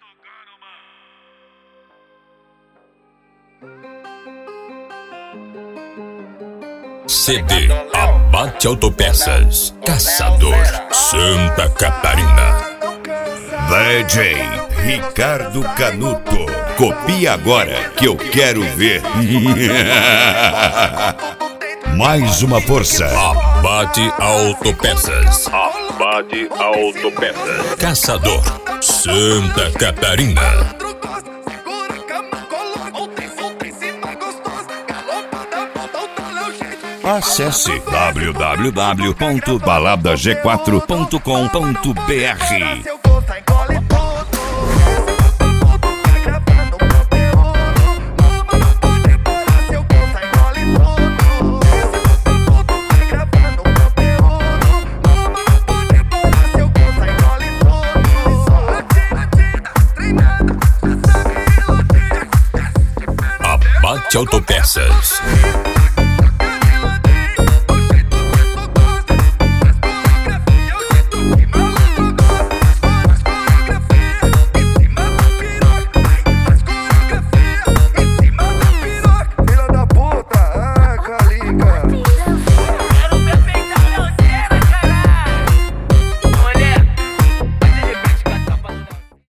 CD Abate Autopeças, Caçador, Santa Catarina. DJ Ricardo Canuto, copia agora que eu quero ver. Mais uma força. Abate Autopeças. Abate Autopeças, Caçador, Santa Catarina. Acesse www.baladag4.com.br. Abate Autopeças.